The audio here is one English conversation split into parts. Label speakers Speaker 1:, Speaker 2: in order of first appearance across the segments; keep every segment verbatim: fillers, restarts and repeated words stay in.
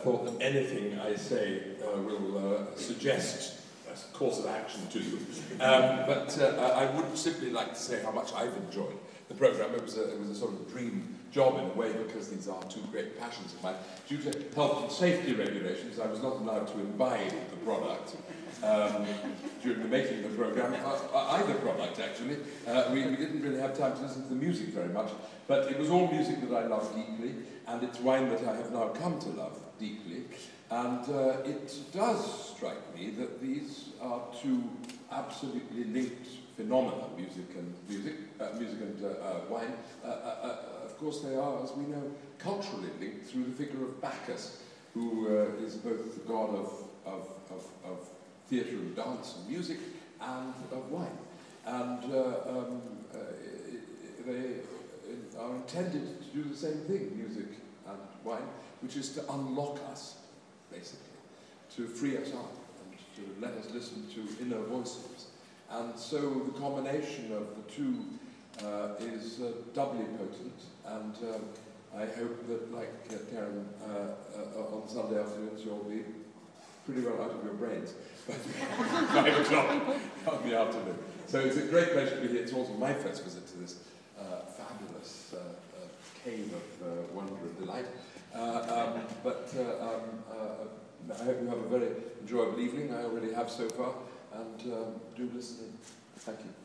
Speaker 1: thought that anything I say uh, will uh, suggest a course of action to you. Um, but uh, I would simply like to say how much I've enjoyed the programme. It was a, it was a sort of dream job in a way, because these are two great passions of mine. Due to health and safety regulations, I was not allowed to imbibe the product um, during the making of the programme, uh, either product actually. Uh, we, we didn't really have time to listen to the music very much, but it was all music that I love deeply, and it's wine that I have now come to love deeply. And uh, it does strike me that these are two absolutely linked phenomena, music and music, uh, music and uh, uh, wine. Uh, uh, uh, of course, they are, as we know, culturally linked through the figure of Bacchus, who uh, is both the god of, of, of, of theatre and dance and music, and of wine. And uh, um, uh, they are intended to do the same thing, music and wine, which is to unlock us, basically, to free us up and to let us listen to inner voices. And so the combination of the two uh, is uh, doubly potent, and um, I hope that, like uh, Karen, uh, uh, on Sunday afternoons you'll be pretty well out of your brains by five o'clock on the afternoon. So it's a great pleasure to be here. It's also my first visit to this uh, fabulous uh, uh, cave of uh, wonder and delight. Uh, um, but uh, um, uh, I hope you have a very enjoyable evening. I already have so far, and um, do listen in. Thank you.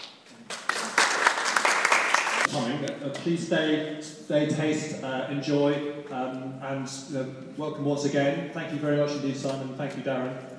Speaker 2: Coming, uh, please stay, stay, taste, uh, enjoy, um, and uh, welcome once again. Thank you very much indeed, Simon. Thank you, Darren.